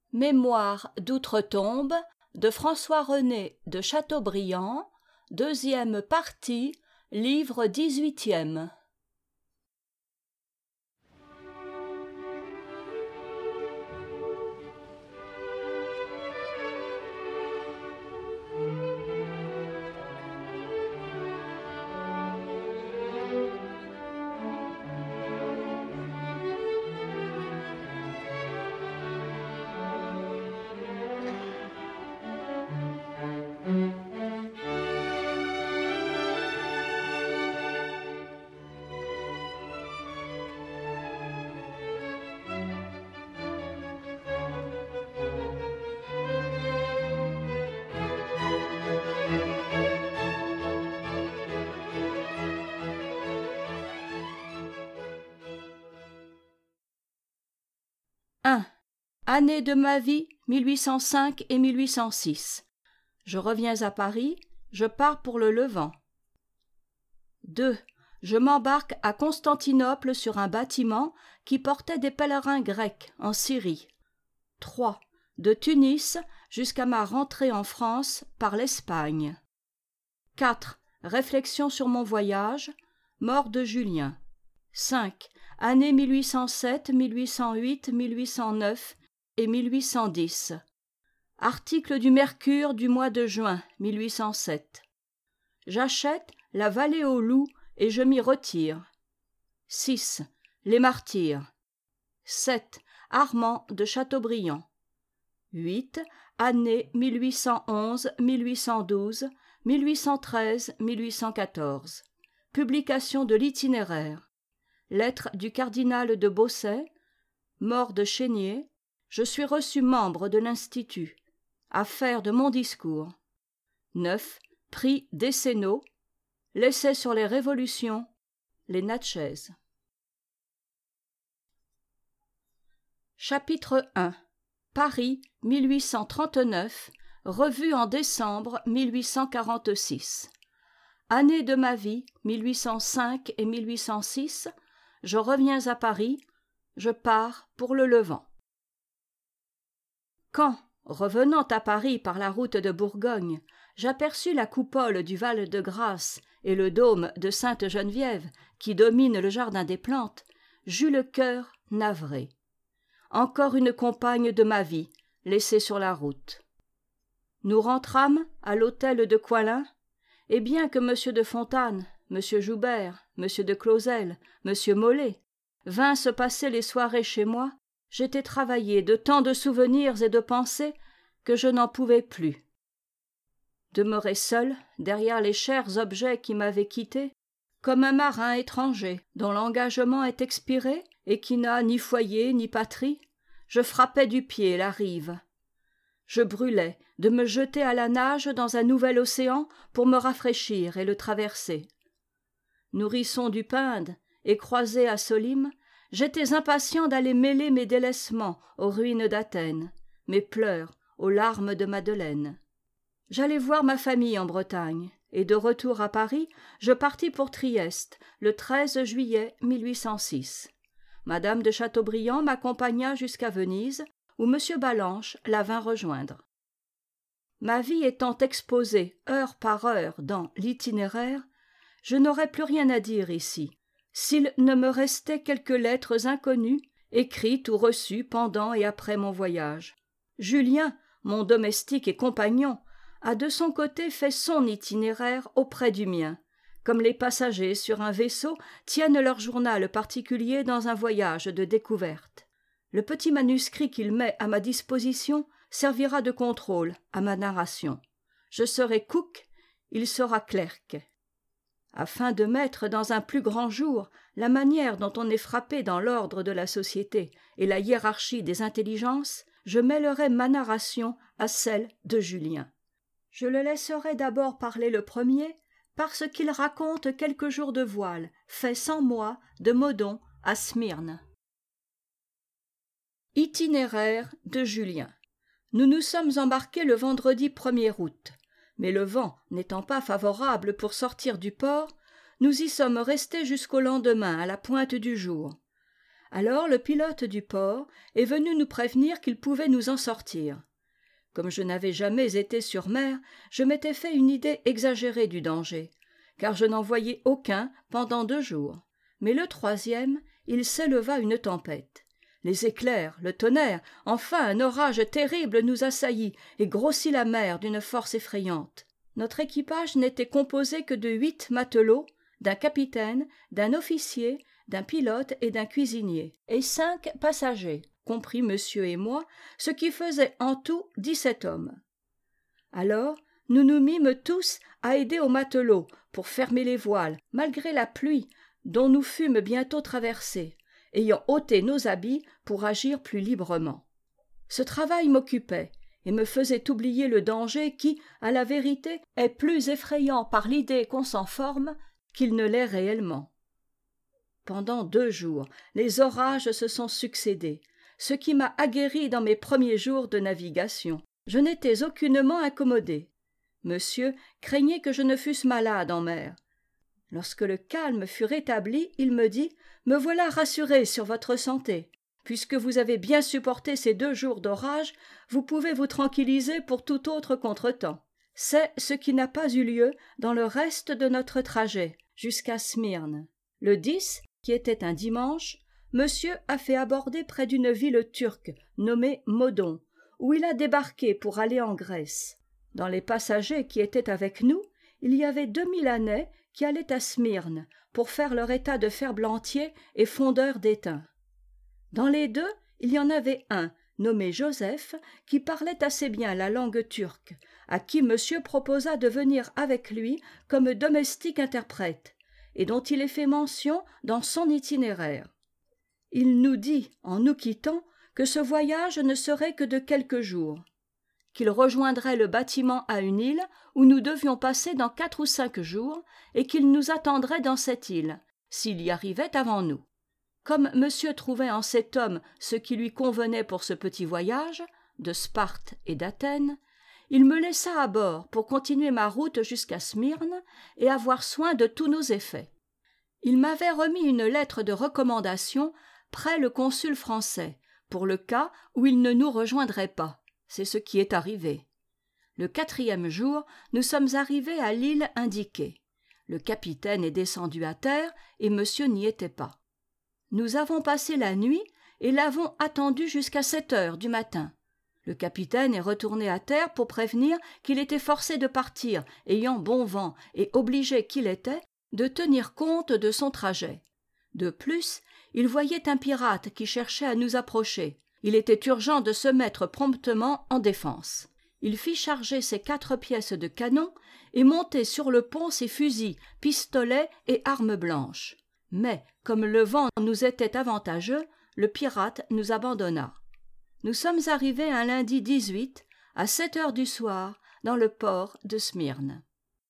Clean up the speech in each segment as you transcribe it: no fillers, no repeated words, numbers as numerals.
Mémoires d'outre-tombe de François-René de Chateaubriand, deuxième partie, livre 18e. Année de ma vie 1805 et 1806. Je reviens à Paris, je pars pour le Levant. 2. Je m'embarque à Constantinople sur un bâtiment qui portait des pèlerins grecs en Syrie. 3. De Tunis jusqu'à ma rentrée en France par l'Espagne. 4. Réflexion sur mon voyage, mort de Julien. 5. Année 1807, 1808, 1809 et 1810. Article du Mercure du mois de juin 1807. J'achète La Vallée aux loups et je m'y retire. 6. Les martyrs. 7. Armand de Chateaubriand. 8. Année 1811, 1812, 1813, 1814. Publication de l'itinéraire. Lettre du cardinal de Bausset. Mort de Chénier. Je suis reçu membre de l'Institut. Affaire de mon discours. 9. Prix Décennaux. L'essai sur les révolutions. Les Natchez. Chapitre 1. Paris, 1839, revue en décembre 1846. Année de ma vie, 1805 et 1806. Je reviens à Paris. Je pars pour le Levant. Quand, revenant à Paris par la route de Bourgogne, j'aperçus la coupole du Val-de-Grâce et le dôme de Sainte-Geneviève qui domine le jardin des plantes, j'eus le cœur navré. Encore une compagne de ma vie, laissée sur la route. Nous rentrâmes à l'hôtel de Coislin, et bien que M. de Fontanes, M. Joubert, M. de Clausel, M. Molé vinssent passer les soirées chez moi, j'étais travaillé de tant de souvenirs et de pensées que je n'en pouvais plus. Demeurer seul, derrière les chers objets qui m'avaient quitté, comme un marin étranger dont l'engagement est expiré et qui n'a ni foyer ni patrie, je frappais du pied la rive. Je brûlais de me jeter à la nage dans un nouvel océan pour me rafraîchir et le traverser. Nourrisson du Pinde et croisé à Solyme, j'étais impatient d'aller mêler mes délaissements aux ruines d'Athènes, mes pleurs aux larmes de Madeleine. J'allais voir ma famille en Bretagne, et de retour à Paris, je partis pour Trieste, le 13 juillet 1806. Madame de Chateaubriand m'accompagna jusqu'à Venise, où M. Ballanche la vint rejoindre. Ma vie étant exposée heure par heure dans l'itinéraire, je n'aurais plus rien à dire ici, s'il ne me restait quelques lettres inconnues, écrites ou reçues pendant et après mon voyage. Julien, mon domestique et compagnon, a de son côté fait son itinéraire auprès du mien, comme les passagers sur un vaisseau tiennent leur journal particulier dans un voyage de découverte. Le petit manuscrit qu'il met à ma disposition servira de contrôle à ma narration. Je serai cook, il sera clerc. Afin de mettre dans un plus grand jour la manière dont on est frappé dans l'ordre de la société et la hiérarchie des intelligences, je mêlerai ma narration à celle de Julien. Je le laisserai d'abord parler le premier, parce qu'il raconte quelques jours de voile, faits sans moi, de Modon à Smyrne. Itinéraire de Julien. Nous nous sommes embarqués le vendredi 1er août, mais le vent n'étant pas favorable pour sortir du port, nous y sommes restés jusqu'au lendemain à la pointe du jour. Alors le pilote du port est venu nous prévenir qu'il pouvait nous en sortir. Comme je n'avais jamais été sur mer, je m'étais fait une idée exagérée du danger, car je n'en voyais aucun pendant 2 jours. Mais le 3e, il s'éleva une tempête. Les éclairs, le tonnerre, enfin un orage terrible nous assaillit et grossit la mer d'une force effrayante. Notre équipage n'était composé que de 8 matelots, d'un capitaine, d'un officier, d'un pilote et d'un cuisinier, et 5 passagers, compris monsieur et moi, ce qui faisait en tout 17 hommes. Alors, nous nous mîmes tous à aider aux matelots pour fermer les voiles, malgré la pluie, dont nous fûmes bientôt traversés, ayant ôté nos habits pour agir plus librement. Ce travail m'occupait et me faisait oublier le danger qui, à la vérité, est plus effrayant par l'idée qu'on s'en forme qu'il ne l'est réellement. Pendant 2 jours, les orages se sont succédé, ce qui m'a aguerri dans mes premiers jours de navigation. Je n'étais aucunement incommodé. Monsieur craignait que je ne fusse malade en mer. Lorsque le calme fut rétabli, il me dit « Me voilà rassuré sur votre santé. Puisque vous avez bien supporté ces 2 jours d'orage, vous pouvez vous tranquilliser pour tout autre contretemps. C'est ce qui n'a pas eu lieu dans le reste de notre trajet, jusqu'à Smyrne. Le 10, qui était un dimanche, monsieur a fait aborder près d'une ville turque nommée Modon, où il a débarqué pour aller en Grèce. Dans les passagers qui étaient avec nous, il y avait 2 Milanais qui allaient à Smyrne pour faire leur état de ferblantier et fondeur d'étain. Dans les 2, il y en avait un, nommé Joseph, qui parlait assez bien la langue turque, à qui monsieur proposa de venir avec lui comme domestique interprète, et dont il est fait mention dans son itinéraire. Il nous dit, en nous quittant, que ce voyage ne serait que de quelques jours, qu'il rejoindrait le bâtiment à une île où nous devions passer dans 4 ou 5 jours, et qu'il nous attendrait dans cette île, s'il y arrivait avant nous. Comme monsieur trouvait en cet homme ce qui lui convenait pour ce petit voyage, de Sparte et d'Athènes, il me laissa à bord pour continuer ma route jusqu'à Smyrne et avoir soin de tous nos effets. Il m'avait remis une lettre de recommandation près le consul français, pour le cas où il ne nous rejoindrait pas. C'est ce qui est arrivé. Le 4e jour, nous sommes arrivés à l'île indiquée. Le capitaine est descendu à terre et monsieur n'y était pas. Nous avons passé la nuit et l'avons attendu jusqu'à 7 heures du matin. Le capitaine est retourné à terre pour prévenir qu'il était forcé de partir, ayant bon vent et obligé qu'il était de tenir compte de son trajet. De plus, il voyait un pirate qui cherchait à nous approcher. Il était urgent de se mettre promptement en défense. Il fit charger ses 4 pièces de canon et monter sur le pont ses fusils, pistolets et armes blanches. Mais, comme le vent nous était avantageux, le pirate nous abandonna. Nous sommes arrivés un lundi 18, à 7 heures du soir, dans le port de Smyrne.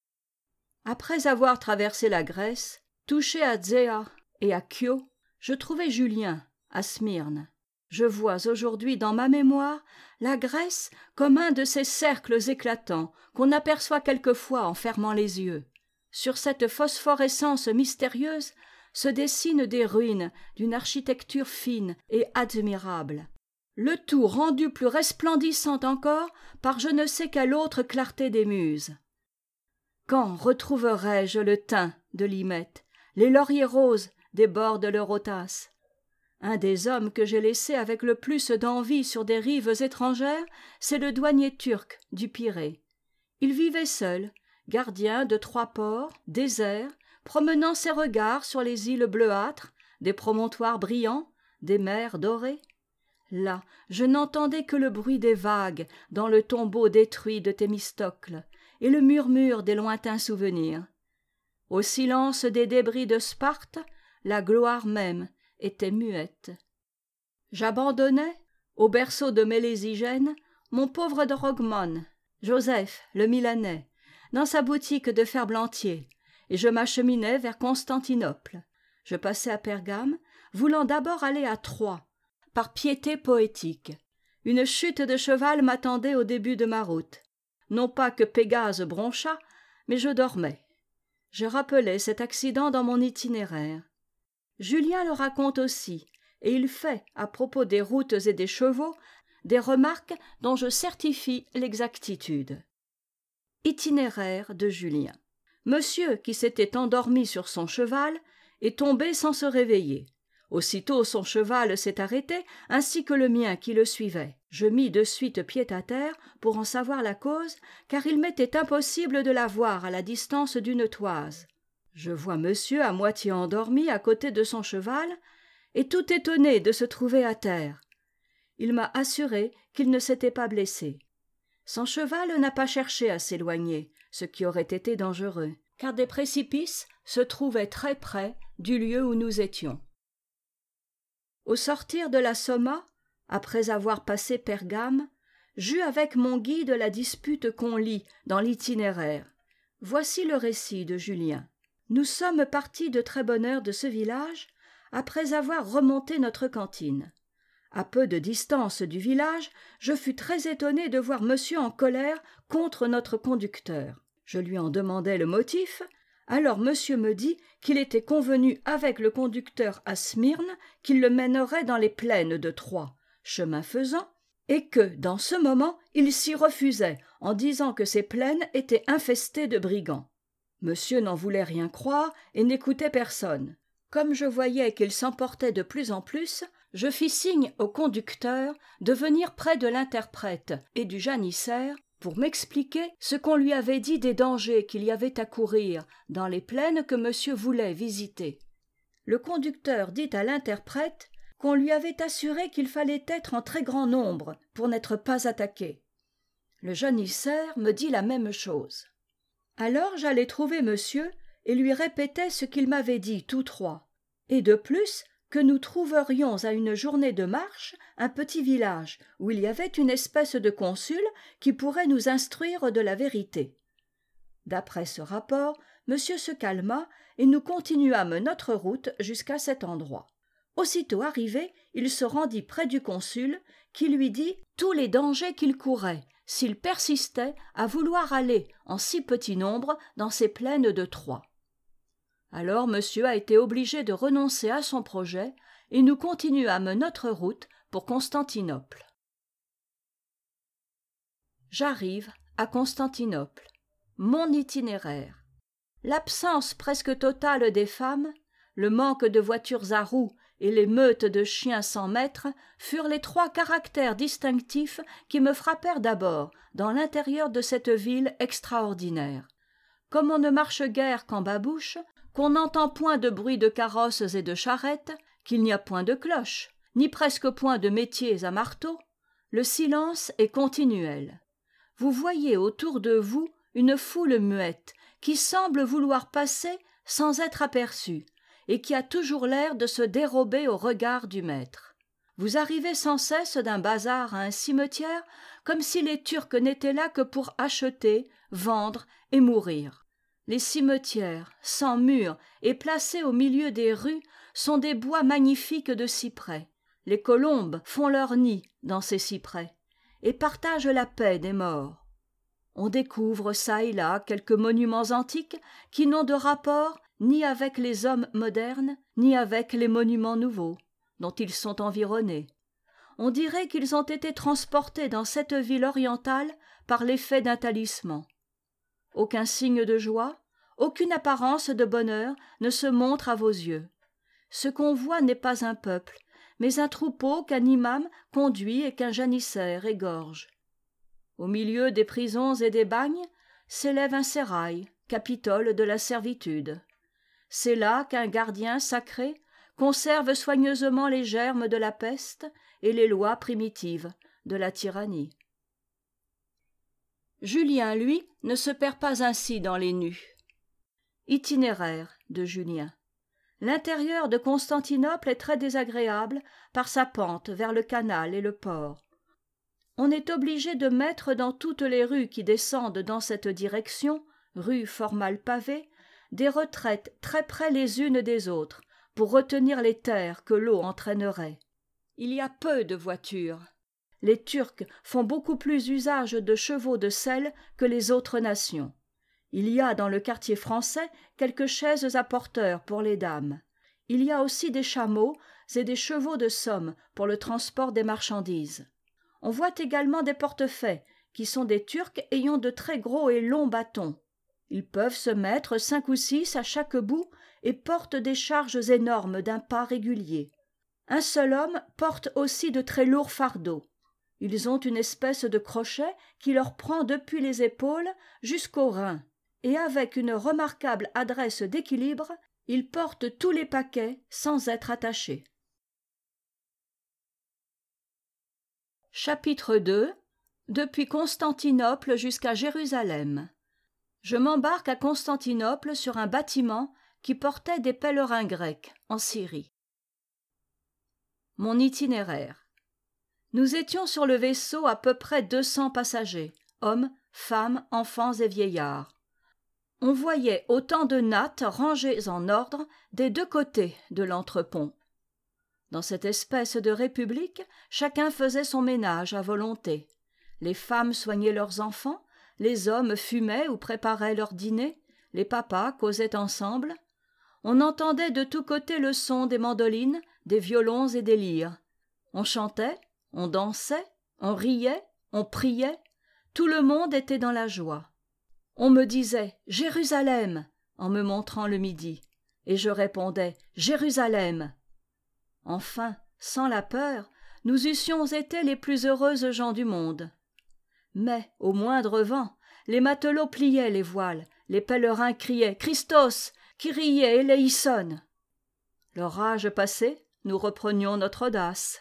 Après avoir traversé la Grèce, touché à Zéa et à Chio, je trouvai Julien à Smyrne. Je vois aujourd'hui dans ma mémoire la Grèce comme un de ces cercles éclatants qu'on aperçoit quelquefois en fermant les yeux. Sur cette phosphorescence mystérieuse se dessinent des ruines d'une architecture fine et admirable, le tout rendu plus resplendissant encore par je ne sais quelle autre clarté des muses. Quand retrouverai-je le thym de l'Hymette, les lauriers roses des bords de l'Eurotas? Un des hommes que j'ai laissés avec le plus d'envie sur des rives étrangères, c'est le douanier turc du Pirée. Il vivait seul, gardien de 3 ports, déserts, promenant ses regards sur les îles bleuâtres, des promontoires brillants, des mers dorées. Là, je n'entendais que le bruit des vagues dans le tombeau détruit de Thémistocle et le murmure des lointains souvenirs. Au silence des débris de Sparte, la gloire même était muette. J'abandonnais, au berceau de Mélésigène, mon pauvre drogmon, Joseph le Milanais, dans sa boutique de ferblantier, et je m'acheminais vers Constantinople. Je passais à Pergame, voulant d'abord aller à Troie, par piété poétique. Une chute de cheval m'attendait au début de ma route. Non pas que Pégase bronchât, mais je dormais. Je rappelais cet accident dans mon itinéraire. Julien le raconte aussi, et il fait, à propos des routes et des chevaux, des remarques dont je certifie l'exactitude. Itinéraire de Julien. Monsieur, qui s'était endormi sur son cheval, est tombé sans se réveiller. Aussitôt son cheval s'est arrêté, ainsi que le mien qui le suivait. Je mis de suite pied à terre pour en savoir la cause, car il m'était impossible de la voir à la distance d'une toise. Je vois monsieur à moitié endormi à côté de son cheval, et tout étonné de se trouver à terre. Il m'a assuré qu'il ne s'était pas blessé. Son cheval n'a pas cherché à s'éloigner, ce qui aurait été dangereux, car des précipices se trouvaient très près du lieu où nous étions. Au sortir de la Somma, après avoir passé Pergame, j'eus avec mon guide la dispute qu'on lit dans l'itinéraire. Voici le récit de Julien. Nous sommes partis de très bonne heure de ce village, après avoir remonté notre cantine. À peu de distance du village, je fus très étonné de voir monsieur en colère contre notre conducteur. Je lui en demandai le motif. Alors monsieur me dit qu'il était convenu avec le conducteur à Smyrne qu'il le mènerait dans les plaines de Troie, chemin faisant, et que, dans ce moment, il s'y refusait, en disant que ces plaines étaient infestées de brigands. Monsieur n'en voulait rien croire et n'écoutait personne. Comme je voyais qu'il s'emportait de plus en plus, je fis signe au conducteur de venir près de l'interprète et du janissaire pour m'expliquer ce qu'on lui avait dit des dangers qu'il y avait à courir dans les plaines que monsieur voulait visiter. Le conducteur dit à l'interprète qu'on lui avait assuré qu'il fallait être en très grand nombre pour n'être pas attaqué. Le janissaire me dit la même chose. Alors j'allai trouver monsieur et lui répétai ce qu'il m'avait dit tous trois, et de plus que nous trouverions à une journée de marche un petit village où il y avait une espèce de consul qui pourrait nous instruire de la vérité. D'après ce rapport, monsieur se calma et nous continuâmes notre route jusqu'à cet endroit. Aussitôt arrivé, il se rendit près du consul, qui lui dit tous les dangers qu'il courait s'il persistait à vouloir aller en si petit nombre dans ces plaines de Troie. Alors monsieur a été obligé de renoncer à son projet et nous continuâmes notre route pour Constantinople. J'arrive à Constantinople. Mon itinéraire. L'absence presque totale des femmes, le manque de voitures à roues et les meutes de chiens sans maître furent les trois caractères distinctifs qui me frappèrent d'abord dans l'intérieur de cette ville extraordinaire. Comme on ne marche guère qu'en babouche, qu'on n'entend point de bruit de carrosses et de charrettes, qu'il n'y a point de cloches, ni presque point de métiers à marteau, le silence est continuel. Vous voyez autour de vous une foule muette qui semble vouloir passer sans être aperçue et qui a toujours l'air de se dérober au regard du maître. Vous arrivez sans cesse d'un bazar à un cimetière comme si les Turcs n'étaient là que pour acheter, vendre et mourir. Les cimetières, sans murs et placés au milieu des rues, sont des bois magnifiques de cyprès. Les colombes font leur nid dans ces cyprès et partagent la paix des morts. On découvre çà et là quelques monuments antiques qui n'ont de rapport ni avec les hommes modernes, ni avec les monuments nouveaux, dont ils sont environnés. On dirait qu'ils ont été transportés dans cette ville orientale par l'effet d'un talisman. Aucun signe de joie, aucune apparence de bonheur ne se montre à vos yeux. Ce qu'on voit n'est pas un peuple, mais un troupeau qu'un imam conduit et qu'un janissaire égorge. Au milieu des prisons et des bagnes s'élève un sérail, capitole de la servitude. C'est là qu'un gardien sacré conserve soigneusement les germes de la peste et les lois primitives de la tyrannie. Julien, lui, ne se perd pas ainsi dans les nues. Itinéraire de Julien. L'intérieur de Constantinople est très désagréable par sa pente vers le canal et le port. On est obligé de mettre dans toutes les rues qui descendent dans cette direction, rues fort mal pavées, des retraites très près les unes des autres, pour retenir les terres que l'eau entraînerait. Il y a peu de voitures. Les Turcs font beaucoup plus usage de chevaux de selle que les autres nations. Il y a dans le quartier français quelques chaises à porteurs pour les dames. Il y a aussi des chameaux, et des chevaux de somme pour le transport des marchandises. On voit également des portefaix, qui sont des Turcs ayant de très gros et longs bâtons. Ils peuvent se mettre 5 ou 6 à chaque bout et portent des charges énormes d'un pas régulier. Un seul homme porte aussi de très lourds fardeaux. Ils ont une espèce de crochet qui leur prend depuis les épaules jusqu'aux reins, et avec une remarquable adresse d'équilibre, ils portent tous les paquets sans être attachés. Chapitre 2. Depuis Constantinople jusqu'à Jérusalem. Je m'embarque à Constantinople sur un bâtiment qui portait des pèlerins grecs en Syrie. Mon itinéraire. Nous étions sur le vaisseau à peu près 200 passagers, hommes, femmes, enfants et vieillards. On voyait autant de nattes rangées en ordre des 2 côtés de l'entrepont. Dans cette espèce de république, chacun faisait son ménage à volonté. Les femmes soignaient leurs enfants, les hommes fumaient ou préparaient leur dîner, les papas causaient ensemble. On entendait de tous côtés le son des mandolines, des violons et des lyres. On chantait, on dansait, on riait, on priait. Tout le monde était dans la joie. On me disait « Jérusalem » en me montrant le midi, et je répondais « Jérusalem ». Enfin, sans la peur, nous eussions été les plus heureuses gens du monde. Mais, au moindre vent, les matelots pliaient les voiles, les pèlerins criaient « Christos !» Kyrie eleison. L'orage passé, nous reprenions notre audace.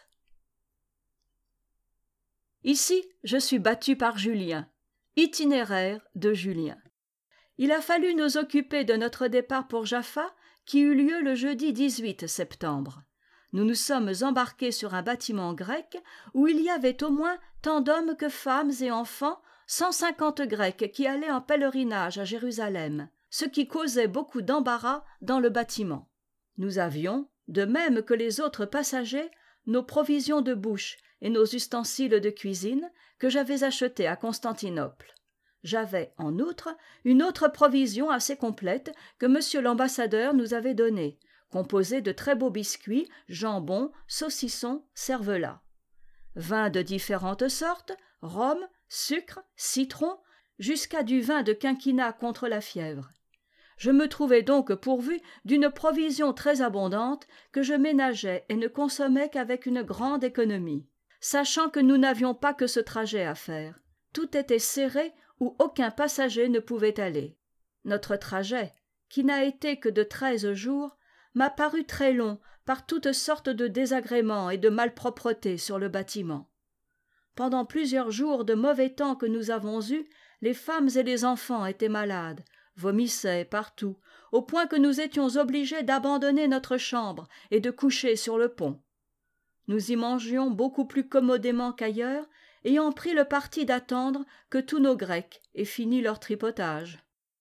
Ici, je suis battu par Julien. Itinéraire de Julien. Il a fallu nous occuper de notre départ pour Jaffa, qui eut lieu le jeudi 18 septembre. Nous nous sommes embarqués sur un bâtiment grec où il y avait au moins tant d'hommes que femmes et enfants, 150 Grecs qui allaient en pèlerinage à Jérusalem, ce qui causait beaucoup d'embarras dans le bâtiment. Nous avions, de même que les autres passagers, nos provisions de bouche et nos ustensiles de cuisine que j'avais achetés à Constantinople. J'avais, en outre, une autre provision assez complète que M. l'ambassadeur nous avait donnée, composée de très beaux biscuits, jambon, saucissons, cervelas. Vins de différentes sortes, rhum, sucre, citron, jusqu'à du vin de quinquina contre la fièvre. Je me trouvais donc pourvu d'une provision très abondante que je ménageais et ne consommais qu'avec une grande économie, sachant que nous n'avions pas que ce trajet à faire. Tout était serré où aucun passager ne pouvait aller. Notre trajet, qui n'a été que de 13 jours, m'a paru très long par toutes sortes de désagréments et de malpropretés sur le bâtiment. Pendant plusieurs jours de mauvais temps que nous avons eus, les femmes et les enfants étaient malades, vomissaient partout, au point que nous étions obligés d'abandonner notre chambre et de coucher sur le pont. Nous y mangions beaucoup plus commodément qu'ailleurs, ayant pris le parti d'attendre que tous nos Grecs aient fini leur tripotage.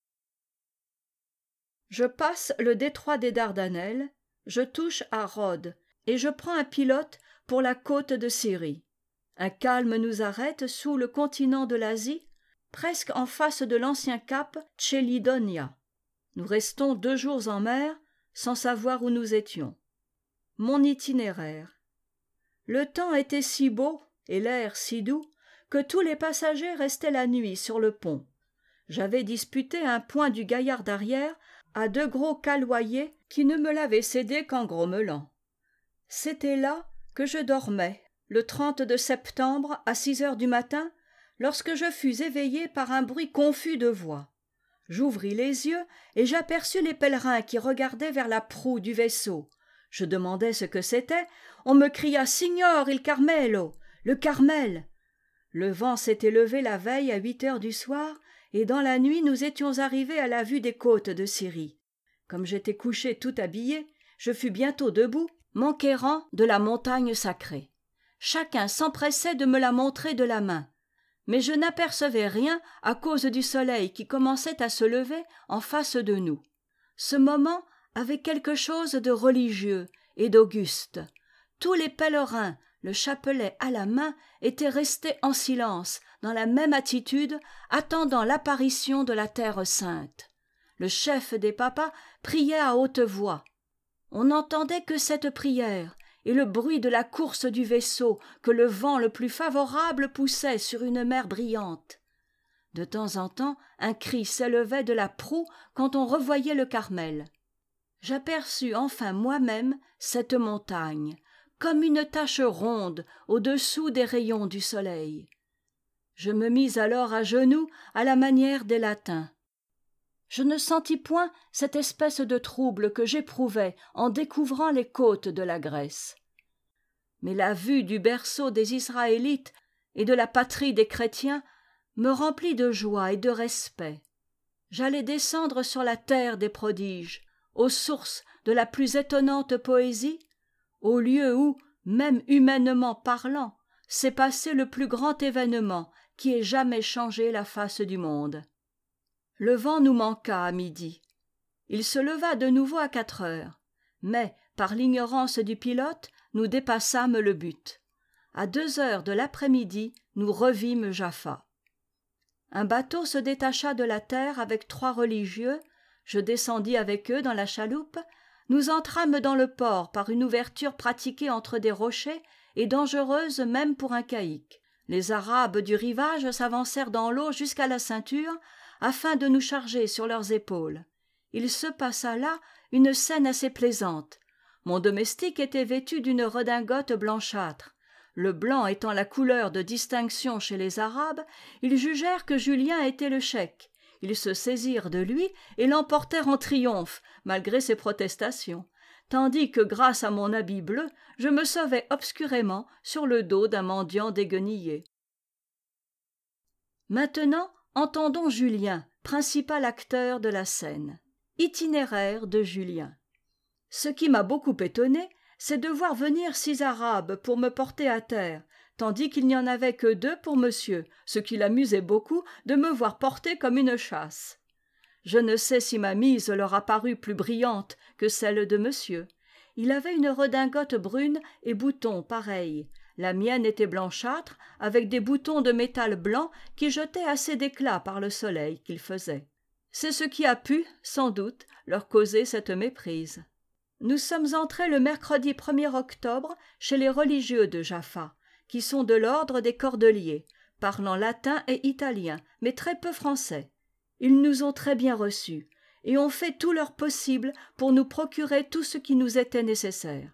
Je passe le détroit des Dardanelles, je touche à Rhodes, et je prends un pilote pour la côte de Syrie. Un calme nous arrête sous le continent de l'Asie, presque en face de l'ancien cap Tchelidonia. Nous restons 2 jours en mer, sans savoir où nous étions. Mon itinéraire. Le temps était si beau, et l'air si doux, que tous les passagers restaient la nuit sur le pont. J'avais disputé un point du gaillard d'arrière à 2 gros caloyers qui ne me l'avaient cédé qu'en grommelant. C'était là que je dormais, le 30 septembre à 6 heures du matin, lorsque je fus éveillé par un bruit confus de voix. J'ouvris les yeux et j'aperçus les pèlerins qui regardaient vers la proue du vaisseau. Je demandai ce que c'était. On me cria « Signor il Carmelo !» Le Carmel. Le vent s'était levé la veille à 8 heures du soir, et dans la nuit nous étions arrivés à la vue des côtes de Syrie. Comme j'étais couché tout habillé, je fus bientôt debout, m'enquérant de la montagne sacrée. Chacun s'empressait de me la montrer de la main, mais je n'apercevais rien à cause du soleil qui commençait à se lever en face de nous. Ce moment avait quelque chose de religieux et d'auguste. Tous les pèlerins, le chapelet à la main, étaient restés en silence, dans la même attitude, attendant l'apparition de la Terre sainte. Le chef des papas priait à haute voix. On n'entendait que cette prière, et le bruit de la course du vaisseau que le vent le plus favorable poussait sur une mer brillante. De temps en temps, un cri s'élevait de la proue quand on revoyait le Carmel. J'aperçus enfin moi-même cette montagne, comme une tache ronde au-dessous des rayons du soleil. Je me mis alors à genoux à la manière des latins. Je ne sentis point cette espèce de trouble que j'éprouvais en découvrant les côtes de la Grèce. Mais la vue du berceau des Israélites et de la patrie des chrétiens me remplit de joie et de respect. J'allais descendre sur la terre des prodiges, aux sources de la plus étonnante poésie, au lieu où, même humainement parlant, s'est passé le plus grand événement qui ait jamais changé la face du monde. Le vent nous manqua à midi. Il se leva de nouveau à 4 heures, mais, par l'ignorance du pilote, nous dépassâmes le but. À 2 heures de l'après-midi, nous revîmes Jaffa. Un bateau se détacha de la terre avec 3 religieux, je descendis avec eux dans la chaloupe, nous entrâmes dans le port par une ouverture pratiquée entre des rochers et dangereuse même pour un caïque. Les Arabes du rivage s'avancèrent dans l'eau jusqu'à la ceinture, afin de nous charger sur leurs épaules. Il se passa là une scène assez plaisante. Mon domestique était vêtu d'une redingote blanchâtre. Le blanc étant la couleur de distinction chez les Arabes, ils jugèrent que Julien était le cheik. Ils se saisirent de lui et l'emportèrent en triomphe, malgré ses protestations, tandis que, grâce à mon habit bleu, je me sauvais obscurément sur le dos d'un mendiant déguenillé. Maintenant, entendons Julien, principal acteur de la scène. Itinéraire de Julien. Ce qui m'a beaucoup étonné, c'est de voir venir 6 Arabes pour me porter à terre, tandis qu'il n'y en avait que 2 pour monsieur, ce qui l'amusait beaucoup de me voir porter comme une châsse. Je ne sais si ma mise leur a paru plus brillante que celle de monsieur. Il avait une redingote brune et boutons pareils. La mienne était blanchâtre, avec des boutons de métal blanc qui jetaient assez d'éclat par le soleil qu'il faisait. C'est ce qui a pu, sans doute, leur causer cette méprise. Nous sommes entrés le mercredi 1er octobre chez les religieux de Jaffa, qui sont de l'ordre des Cordeliers, parlant latin et italien, mais très peu français. Ils nous ont très bien reçus, et ont fait tout leur possible pour nous procurer tout ce qui nous était nécessaire.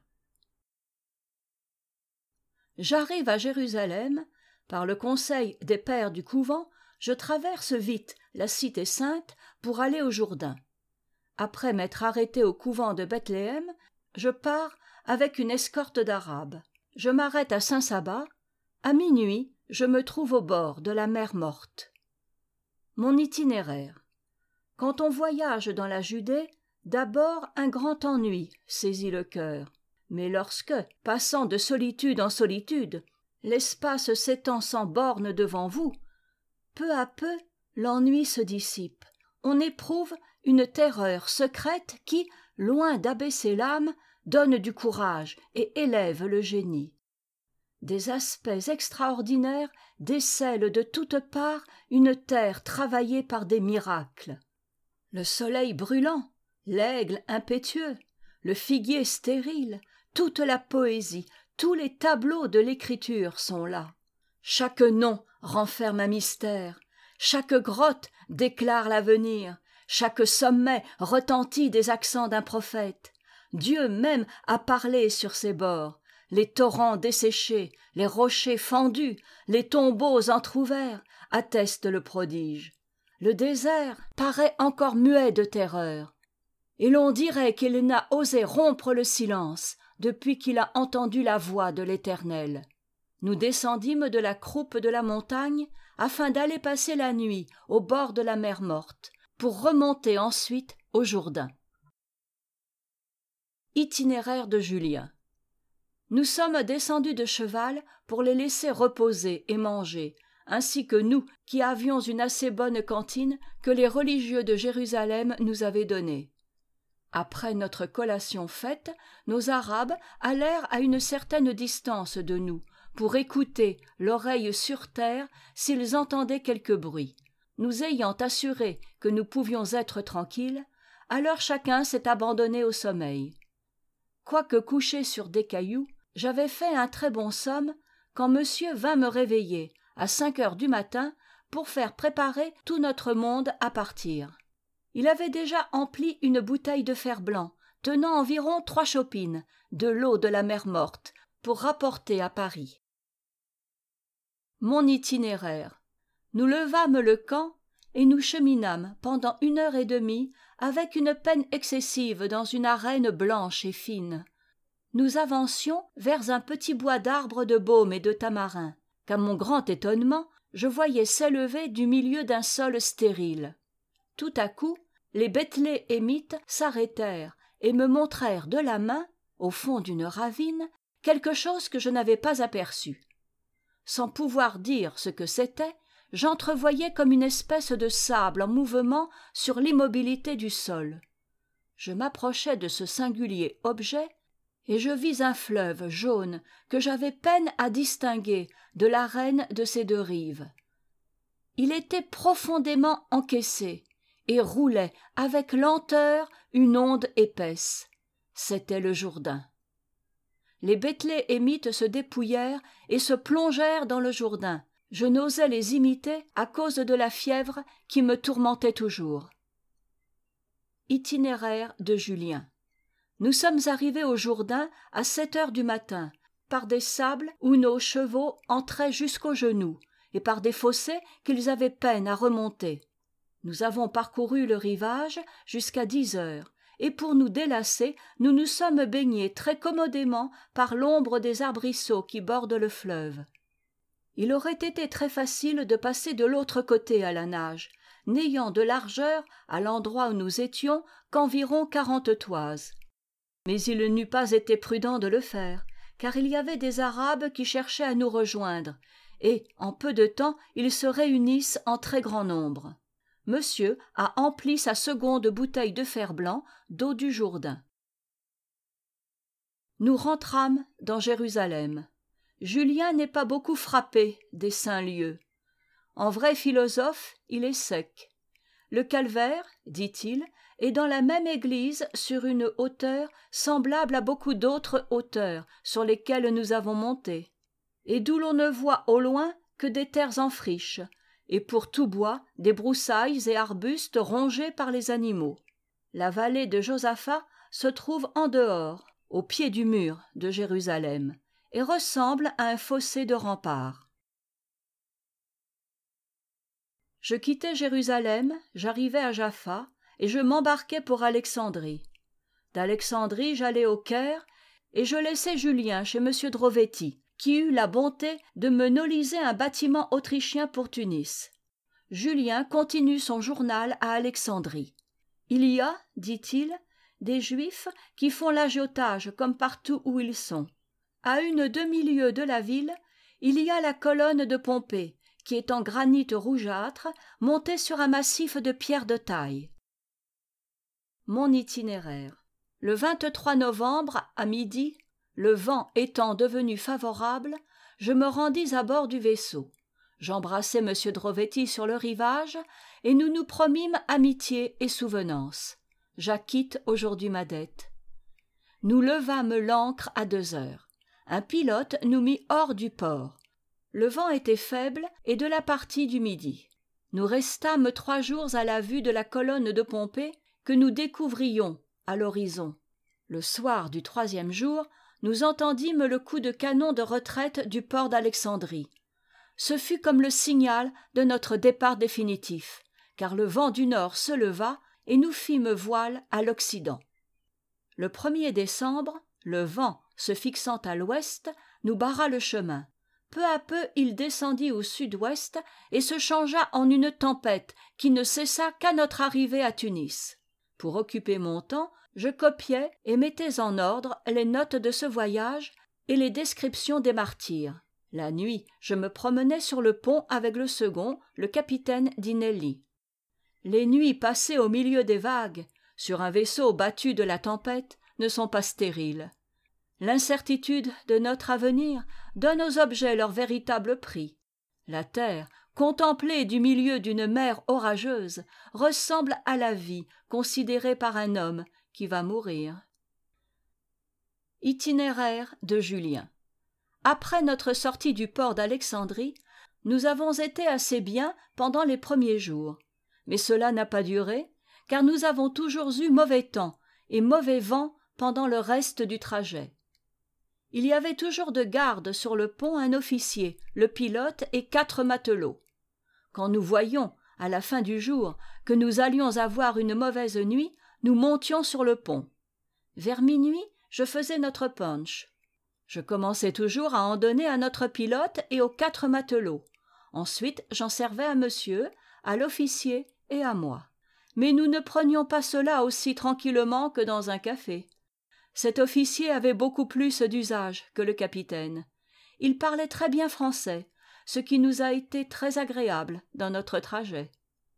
J'arrive à Jérusalem, par le conseil des pères du couvent, je traverse vite la cité sainte pour aller au Jourdain. Après m'être arrêté au couvent de Bethléem, je pars avec une escorte d'Arabes. Je m'arrête à Saint-Saba. À minuit, je me trouve au bord de la mer Morte. Mon itinéraire. Quand on voyage dans la Judée, d'abord un grand ennui saisit le cœur. Mais lorsque, passant de solitude en solitude, l'espace s'étend sans bornes devant vous, peu à peu, l'ennui se dissipe. On éprouve une terreur secrète qui, loin d'abaisser l'âme, donne du courage et élève le génie. Des aspects extraordinaires décèlent de toutes parts une terre travaillée par des miracles. Le soleil brûlant, l'aigle impétueux, le figuier stérile, toute la poésie, tous les tableaux de l'écriture sont là. Chaque nom renferme un mystère, chaque grotte déclare l'avenir, chaque sommet retentit des accents d'un prophète. Dieu même a parlé sur ces bords. Les torrents desséchés, les rochers fendus, les tombeaux entr'ouverts attestent le prodige. Le désert paraît encore muet de terreur, et l'on dirait qu'il n'a osé rompre le silence depuis qu'il a entendu la voix de l'Éternel. Nous descendîmes de la croupe de la montagne afin d'aller passer la nuit au bord de la mer Morte, pour remonter ensuite au Jourdain. Itinéraire de Julien. Nous sommes descendus de cheval pour les laisser reposer et manger, ainsi que nous qui avions une assez bonne cantine que les religieux de Jérusalem nous avaient donnée. Après notre collation faite, nos Arabes allèrent à une certaine distance de nous, pour écouter, l'oreille sur terre, s'ils entendaient quelque bruit. Nous ayant assuré que nous pouvions être tranquilles, alors chacun s'est abandonné au sommeil. Quoique couchés sur des cailloux, J'avais fait un très bon somme quand monsieur vint me réveiller à 5 heures du matin pour faire préparer tout notre monde à partir. Il avait déjà empli une bouteille de fer-blanc tenant environ 3 chopines de l'eau de la mer Morte pour rapporter à Paris. Mon itinéraire. Nous levâmes le camp et nous cheminâmes pendant 1 heure et demie avec une peine excessive dans une arène blanche et fine. Nous avancions vers un petit bois d'arbres de baume et de tamarin, qu'à mon grand étonnement, je voyais s'élever du milieu d'un sol stérile. Tout à coup, les Bétlés émites s'arrêtèrent et me montrèrent de la main, au fond d'une ravine, quelque chose que je n'avais pas aperçu. Sans pouvoir dire ce que c'était, j'entrevoyais comme une espèce de sable en mouvement sur l'immobilité du sol. Je m'approchai de ce singulier objet et je vis un fleuve jaune que j'avais peine à distinguer de l'arène de ses 2 rives. Il était profondément encaissé et roulait avec lenteur une onde épaisse. C'était le Jourdain. Les Bétlés émites se dépouillèrent et se plongèrent dans le Jourdain. Je n'osais les imiter à cause de la fièvre qui me tourmentait toujours. Itinéraire de Julien. Nous sommes arrivés au Jourdain à 7 heures du matin, par des sables où nos chevaux entraient jusqu'aux genoux, et par des fossés qu'ils avaient peine à remonter. Nous avons parcouru le rivage jusqu'à 10 heures, et pour nous délasser, nous nous sommes baignés très commodément par l'ombre des arbrisseaux qui bordent le fleuve. Il aurait été très facile de passer de l'autre côté à la nage, n'ayant de largeur, à l'endroit où nous étions, qu'environ 40 toises. Mais il n'eût pas été prudent de le faire, car il y avait des Arabes qui cherchaient à nous rejoindre, et, en peu de temps, ils se réunissent en très grand nombre. Monsieur a empli sa seconde bouteille de fer-blanc d'eau du Jourdain. Nous rentrâmes dans Jérusalem. Julien n'est pas beaucoup frappé des saints lieux. En vrai philosophe, il est sec. Le calvaire, dit-il, est dans la même église sur une hauteur semblable à beaucoup d'autres hauteurs sur lesquelles nous avons monté, et d'où l'on ne voit au loin que des terres en friche, et pour tout bois des broussailles et arbustes rongés par les animaux. La vallée de Josaphat se trouve en dehors, au pied du mur de Jérusalem, et ressemble à un fossé de rempart. Je quittai Jérusalem, j'arrivai à Jaffa, et je m'embarquai pour Alexandrie. D'Alexandrie, j'allai au Caire, et je laissai Julien chez M. Drovetti, qui eut la bonté de me noliser un bâtiment autrichien pour Tunis. Julien continue son journal à Alexandrie. Il y a, dit-il, des Juifs qui font l'agiotage comme partout où ils sont. À une demi-lieue de la ville, il y a la colonne de Pompée, qui est en granit rougeâtre, montée sur un massif de pierres de taille. Mon itinéraire. Le 23 novembre, à midi, le vent étant devenu favorable, je me rendis à bord du vaisseau. J'embrassai M. Drovetti sur le rivage, et nous nous promîmes amitié et souvenance. J'acquitte aujourd'hui ma dette. Nous levâmes l'ancre à 2 heures. Un pilote nous mit hors du port. Le vent était faible et de la partie du midi. Nous restâmes 3 jours à la vue de la colonne de Pompée que nous découvrions à l'horizon. Le soir du 3e jour, nous entendîmes le coup de canon de retraite du port d'Alexandrie. Ce fut comme le signal de notre départ définitif, car le vent du nord se leva et nous fîmes voile à l'Occident. Le 1er décembre, le vent, se fixant à l'ouest, nous barra le chemin. Peu à peu, il descendit au sud-ouest et se changea en une tempête qui ne cessa qu'à notre arrivée à Tunis. Pour occuper mon temps, je copiais et mettais en ordre les notes de ce voyage et les descriptions des martyrs. La nuit, je me promenais sur le pont avec le second, le capitaine Dinelli. Les nuits passées au milieu des vagues, sur un vaisseau battu de la tempête, ne sont pas stériles. L'incertitude de notre avenir donne aux objets leur véritable prix. La terre, contemplée du milieu d'une mer orageuse, ressemble à la vie considérée par un homme qui va mourir. Itinéraire de Julien. Après notre sortie du port d'Alexandrie, nous avons été assez bien pendant les premiers jours, mais cela n'a pas duré, car nous avons toujours eu mauvais temps et mauvais vent pendant le reste du trajet. Il y avait toujours de garde sur le pont un officier, le pilote et 4 matelots. Quand nous voyions, à la fin du jour, que nous allions avoir une mauvaise nuit, nous montions sur le pont. Vers minuit, je faisais notre punch. Je commençais toujours à en donner à notre pilote et aux 4 matelots. Ensuite, j'en servais à monsieur, à l'officier et à moi. Mais nous ne prenions pas cela aussi tranquillement que dans un café. Cet officier avait beaucoup plus d'usage que le capitaine. Il parlait très bien français, ce qui nous a été très agréable dans notre trajet.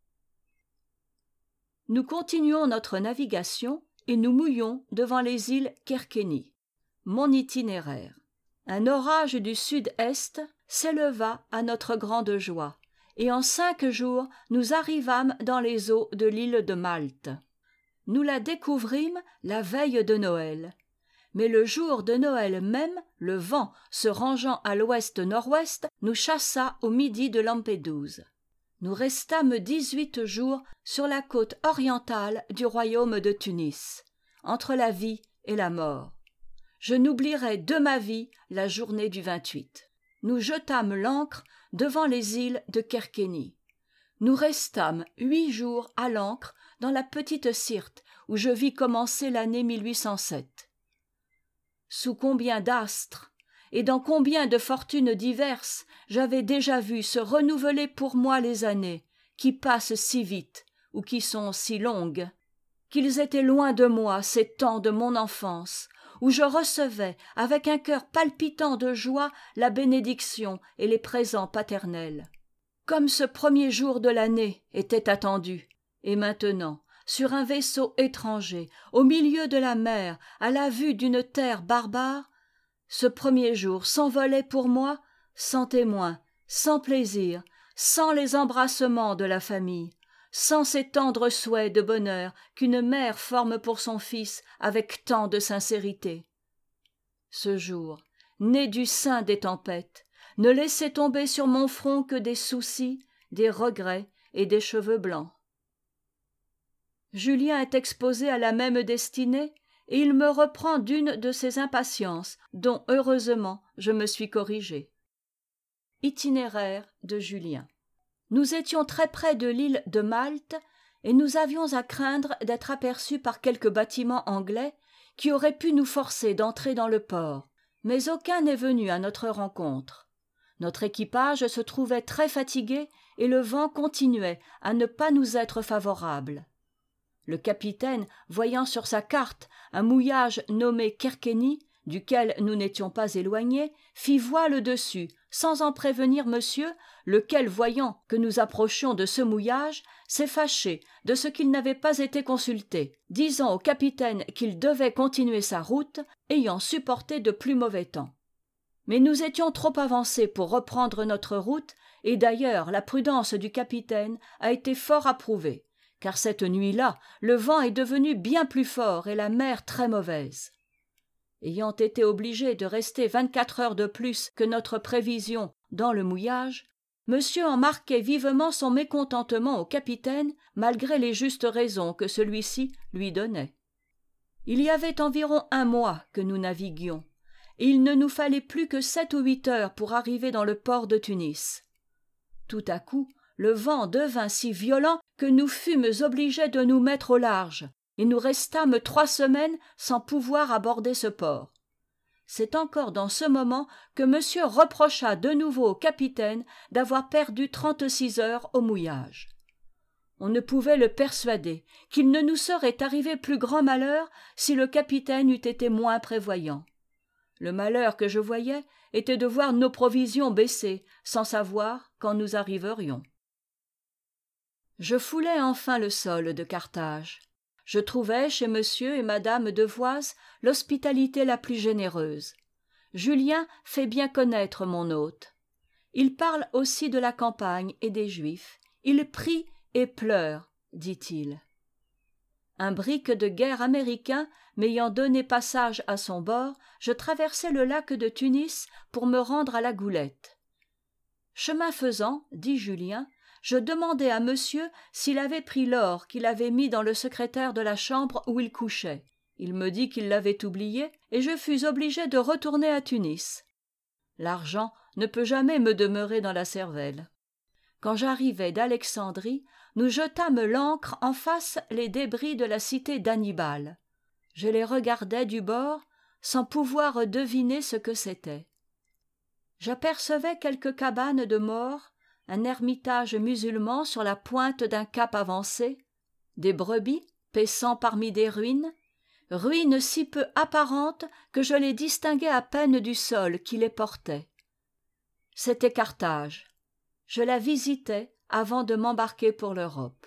Nous continuons notre navigation et nous mouillons devant les îles Kerkeni. Mon itinéraire. Un orage du sud-est s'éleva à notre grande joie, et en 5 jours nous arrivâmes dans les eaux de l'île de Malte. Nous la découvrîmes la veille de Noël. Mais le jour de Noël même, le vent se rangeant à l'ouest-nord-ouest, nous chassa au midi de Lampeduse. Nous restâmes 18 jours sur la côte orientale du royaume de Tunis, entre la vie et la mort. Je n'oublierai de ma vie la journée du 28. Nous jetâmes l'ancre devant les îles de Kerkeni. Nous restâmes 8 jours à l'ancre dans la petite Syrte, où je vis commencer l'année 1807. Sous combien d'astres et dans combien de fortunes diverses j'avais déjà vu se renouveler pour moi les années, qui passent si vite ou qui sont si longues, qu'ils étaient loin de moi ces temps de mon enfance, où je recevais avec un cœur palpitant de joie la bénédiction et les présents paternels. Comme ce premier jour de l'année était attendu, et maintenant, sur un vaisseau étranger, au milieu de la mer, à la vue d'une terre barbare, ce premier jour s'envolait pour moi sans témoin, sans plaisir, sans les embrassements de la famille, sans ces tendres souhaits de bonheur qu'une mère forme pour son fils avec tant de sincérité. Ce jour, né du sein des tempêtes, ne laissait tomber sur mon front que des soucis, des regrets et des cheveux blancs. Julien est exposé à la même destinée, et il me reprend d'une de ces impatiences dont, heureusement, je me suis corrigé. Itinéraire de Julien. Nous étions très près de l'île de Malte, et nous avions à craindre d'être aperçus par quelques bâtiments anglais qui auraient pu nous forcer d'entrer dans le port, mais aucun n'est venu à notre rencontre. Notre équipage se trouvait très fatigué et le vent continuait à ne pas nous être favorable. Le capitaine, voyant sur sa carte un mouillage nommé Kerkeni, duquel nous n'étions pas éloignés, fit voile dessus, sans en prévenir monsieur, lequel, voyant que nous approchions de ce mouillage, s'est fâché de ce qu'il n'avait pas été consulté, disant au capitaine qu'il devait continuer sa route, ayant supporté de plus mauvais temps. Mais nous étions trop avancés pour reprendre notre route, et d'ailleurs la prudence du capitaine a été fort approuvée, car cette nuit-là, le vent est devenu bien plus fort et la mer très mauvaise. Ayant été obligé de rester 24 heures de plus que notre prévision dans le mouillage, monsieur en marquait vivement son mécontentement au capitaine, malgré les justes raisons que celui-ci lui donnait. Il y avait environ 1 mois que nous naviguions, et il ne nous fallait plus que 7 ou 8 heures pour arriver dans le port de Tunis. Tout à coup, le vent devint si violent que nous fûmes obligés de nous mettre au large, et nous restâmes 3 semaines sans pouvoir aborder ce port. C'est encore dans ce moment que monsieur reprocha de nouveau au capitaine d'avoir perdu 36 heures au mouillage. On ne pouvait le persuader qu'il ne nous serait arrivé plus grand malheur si le capitaine eût été moins prévoyant. Le malheur que je voyais était de voir nos provisions baisser, sans savoir quand nous arriverions. Je foulai enfin le sol de Carthage. Je trouvai chez monsieur et madame Devoise l'hospitalité la plus généreuse. Julien fait bien connaître mon hôte. Il parle aussi de la campagne et des Juifs. Il prie et pleure, dit-il. Un brick de guerre américain m'ayant donné passage à son bord, je traversai le lac de Tunis pour me rendre à la Goulette. Chemin faisant, dit Julien, je demandai à monsieur s'il avait pris l'or qu'il avait mis dans le secrétaire de la chambre où il couchait. Il me dit qu'il l'avait oublié, et je fus obligé de retourner à Tunis. L'argent ne peut jamais me demeurer dans la cervelle. Quand j'arrivai d'Alexandrie, nous jetâmes l'ancre en face les débris de la cité d'Hannibal. Je les regardais du bord, sans pouvoir deviner ce que c'était. J'apercevais quelques cabanes de Maures, un ermitage musulman sur la pointe d'un cap avancé, des brebis paissant parmi des ruines si peu apparentes que je les distinguais à peine du sol qui les portait. C'était Carthage. Je la visitais avant de m'embarquer pour l'Europe.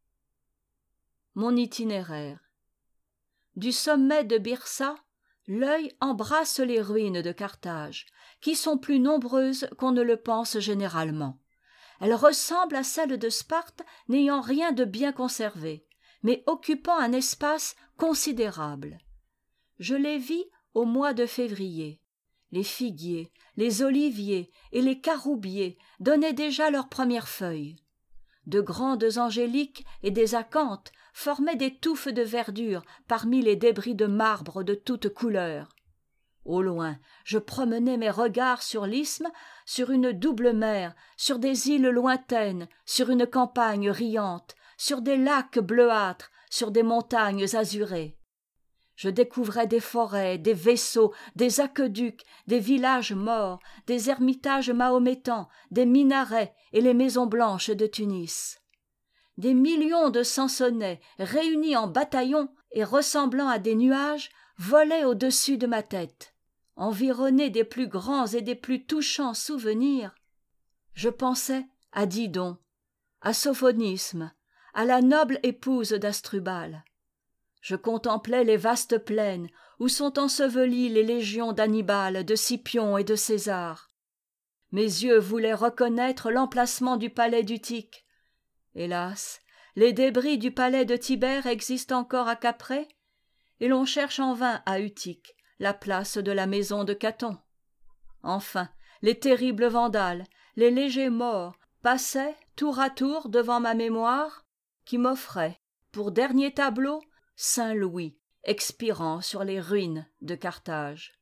Mon itinéraire. Du sommet de Byrsa, l'œil embrasse les ruines de Carthage, qui sont plus nombreuses qu'on ne le pense généralement. Elles ressemblent à celles de Sparte, n'ayant rien de bien conservé, mais occupant un espace considérable. Je les vis au mois de février. Les figuiers, les oliviers et les caroubiers donnaient déjà leurs premières feuilles. De grandes angéliques et des acanthes formaient des touffes de verdure parmi les débris de marbre de toutes couleurs. Au loin, je promenais mes regards sur l'isthme, sur une double mer, sur des îles lointaines, sur une campagne riante, sur des lacs bleuâtres, sur des montagnes azurées. Je découvrais des forêts, des vaisseaux, des aqueducs, des villages morts, des ermitages mahométans, des minarets et les maisons blanches de Tunis. Des millions de Sansonnets, réunis en bataillons et ressemblant à des nuages, volaient au-dessus de ma tête. Environné des plus grands et des plus touchants souvenirs, je pensais à Didon, à Sophonisme, à la noble épouse d'Asdrubal. Je contemplais les vastes plaines où sont ensevelies les légions d'Hannibal, de Scipion et de César. Mes yeux voulaient reconnaître l'emplacement du palais d'Utique. Hélas, les débris du palais de Tibère existent encore à Caprée, et l'on cherche en vain à Utique la place de la maison de Caton. Enfin, les terribles Vandales, les légers morts, passaient tour à tour devant ma mémoire, qui m'offrait, pour dernier tableau, Saint Louis expirant sur les ruines de Carthage.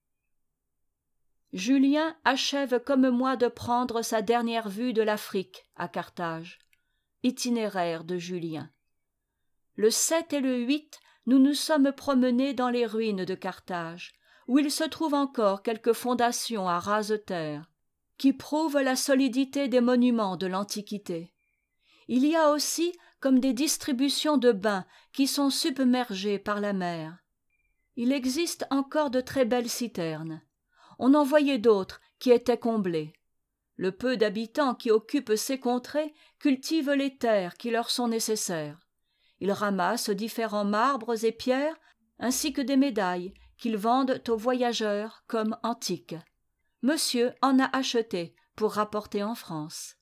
Julien achève comme moi de prendre sa dernière vue de l'Afrique à Carthage. Itinéraire de Julien. Le 7 et le 8, nous nous sommes promenés dans les ruines de Carthage, où il se trouve encore quelques fondations à rase-terre, qui prouvent la solidité des monuments de l'Antiquité. Il y a aussi comme des distributions de bains qui sont submergés par la mer. Il existe encore de très belles citernes. On en voyait d'autres qui étaient comblées. Le peu d'habitants qui occupent ces contrées cultivent les terres qui leur sont nécessaires. Ils ramassent différents marbres et pierres, ainsi que des médailles qu'ils vendent aux voyageurs comme antiques. Monsieur en a acheté pour rapporter en France.